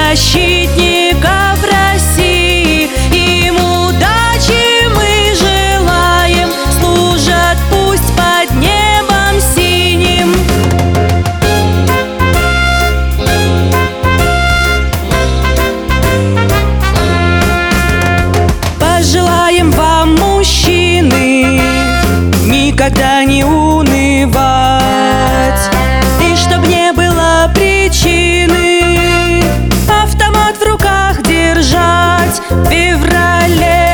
защитников России. Им удачи мы желаем, служат пусть под небом синим. Пожелаем вам, мужчины, никогда не унывать, и чтоб не было причины автомат в руках держать в феврале.